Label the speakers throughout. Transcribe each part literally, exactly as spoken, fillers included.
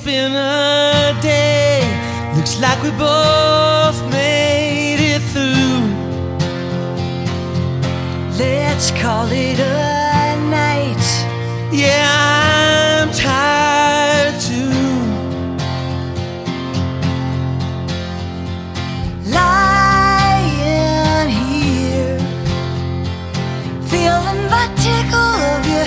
Speaker 1: been a day. Looks like we both made it through.
Speaker 2: Let's call it a night.
Speaker 1: Yeah, I'm tired too.
Speaker 2: Lying here, feeling the tickle of your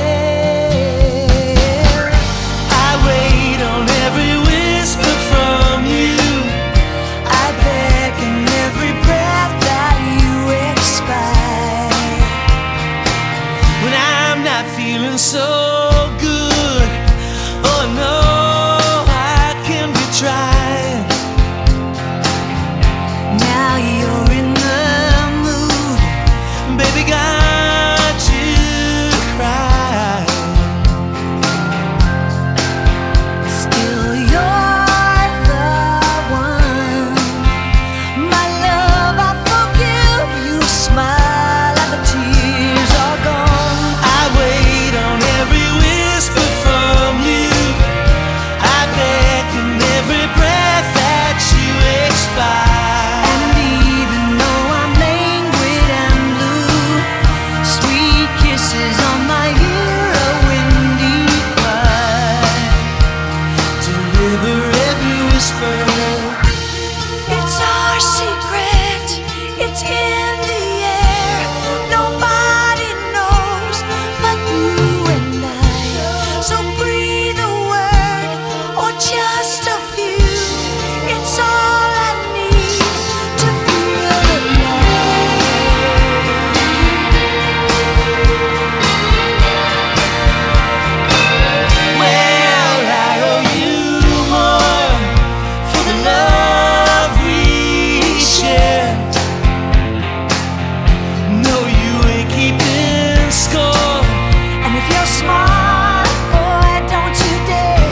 Speaker 2: hair.
Speaker 1: I wait on every whisper from you.
Speaker 2: I beg in every breath that you expire.
Speaker 1: When I'm not feeling so good, oh no, I can be trying.
Speaker 2: Now you're in the mood,
Speaker 1: Baby, got you crying.
Speaker 2: still you're the one. My love, I forgive you. Smile and the tears are gone.
Speaker 1: I wait on every whisper from you. I beg in every breath that you expire.
Speaker 2: And even though I'm languid and blue, sweet kisses on my ear, a windy cry.
Speaker 1: Deliver every whisper.
Speaker 2: It's our secret, it's in the air. Nobody knows but you and I. So breathe a word or just a few. It's all I need to feel alive.
Speaker 1: Well, I owe you more for the love we share. No, you ain't keeping score.
Speaker 2: And if you're smart, boy, don't you dare.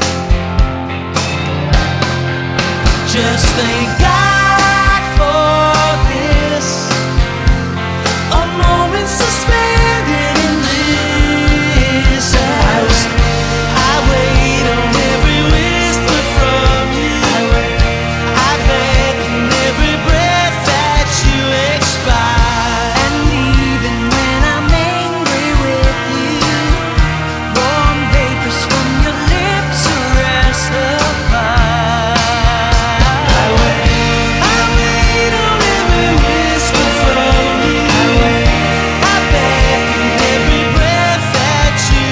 Speaker 1: Just thank God for this, a moment suspended in this house. I wait on every whisper from you. I beg in every breath that you expire.
Speaker 2: And even when I'm angry with you, warm vapors from your lips arrest the fire.
Speaker 1: I wait, I wait on every whisper from you. I beg in every breath that you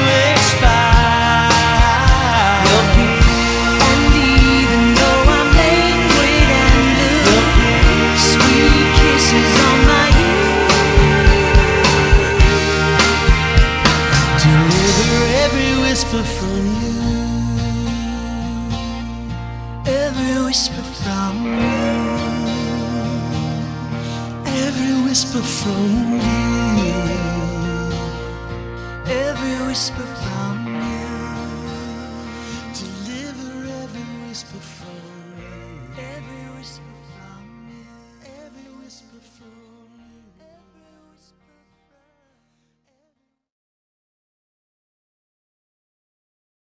Speaker 1: expire.
Speaker 2: And even though I'm languid and blue, sweet kisses on my ear.
Speaker 1: Deliver every whisper from you.
Speaker 2: Every whisper from you.
Speaker 1: Every whisper from you.
Speaker 2: Every whisper from you.